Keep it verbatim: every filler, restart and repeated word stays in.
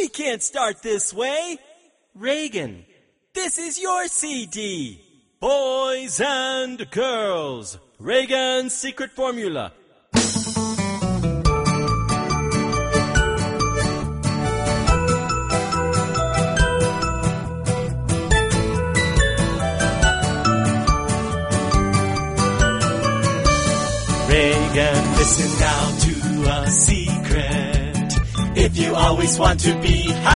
We can't start this way. Reagan, this is your C D. Boys and girls, Reagan's secret formula. Reagan, listen now to a secret. If you always want to be happy,